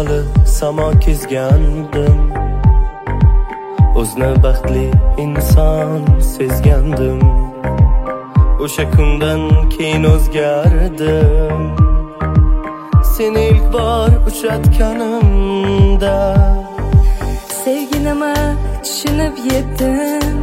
misoli samo kezgandim. O'zni baxtli inson sezgandim. O'sha kundan keyin o'zgardim. Seni ilk bor uchratganimda sevgi nima tushunib yetdim.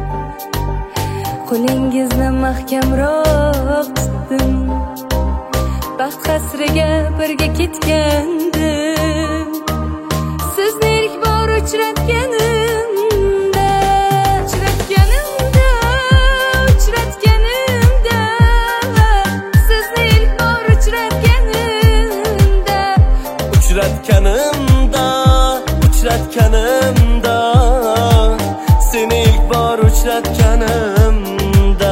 Qo'lingizni mahkamroq tutdim. Baxt qasriga birga ketgandim. Sizni ilk bor uchratganimda sizni ilk bor uchratganimda seni ilk bor uchratganimda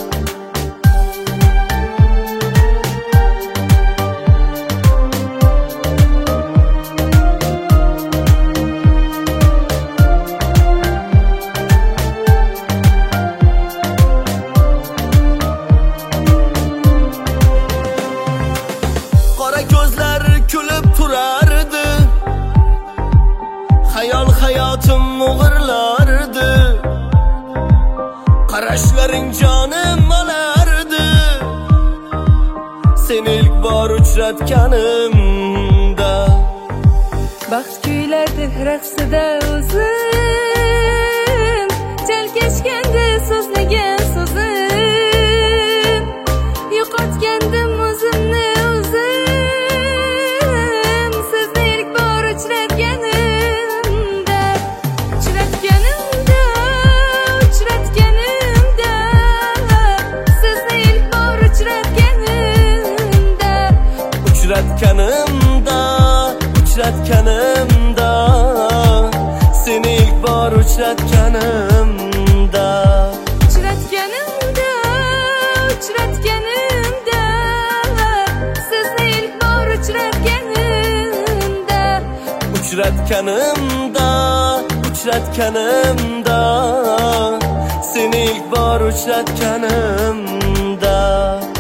qora ko'zlar kulib turardi. Hayol hayotim o'g'irlardi. Qarashlaring jonim olardi. Seni ilk bor uchratganimda baxt kuylardi raqsida o'zim. Chalkashganda so'zlagan so'zim. Yo'qotgandim o'zimni o'zim. Sizni ilk bor uchratganimda sizni ilk bor uchratganimda seni ilk bor uchratganimda sizni ilk bor uchratganimda seni ilk bor uchratganimda